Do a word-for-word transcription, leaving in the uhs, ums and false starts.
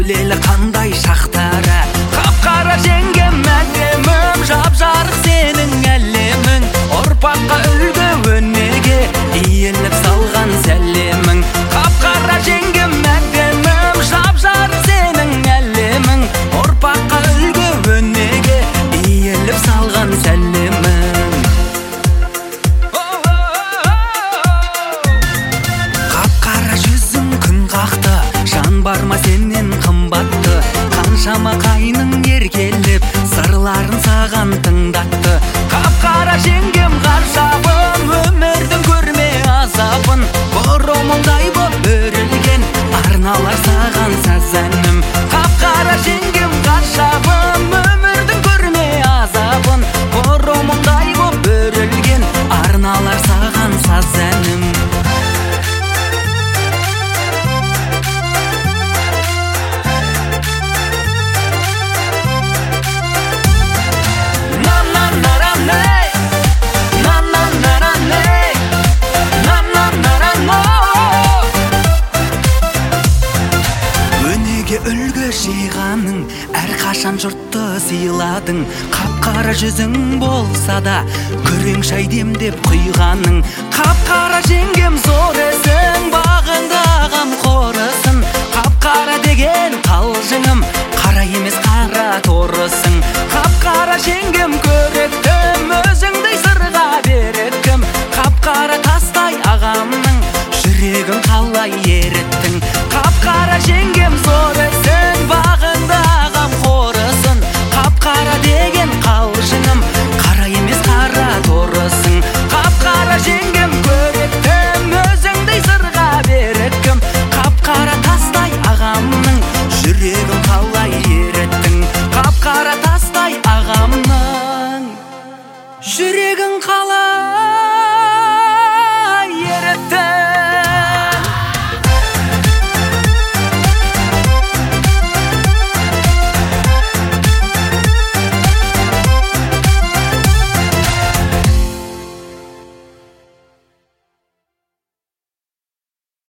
білелі қандай шақтары. Қап-қара жеңгем әдемім, жап-жарық сенің әлемің. Ұрпаққа үлгі өнеге иіліп салған сәлемің. Қап-қара жеңгем әдемім, жап-жарық сенің әлемің. Ұрпаққа үлгі өнеге иіліп салған сәлемің. Қап-қара жүзің күн қақты, жан бар ма сенен қымбатты. Қаншама қайның еркелеп, сырларын саған тыңдатты. Қап-қара жеңгем ғажабым, өмірдің көрме азабын. Бұрымыңдай боп өрілген, арналар саған саз әнім. Қап-қара жеңгем ғажабым, өмірдің көрме азабын. Бұрымыңдай боп өрілген, арналар саған саз әнім. Үлгі жиғаның, әрқашан жұртты сыйладың. Қап-қара жүзің болса да, күрең шай демдеп құйғаның. Қап-қара жеңгем зор есің, бағыңда ағам қорысын. Қап-қара деген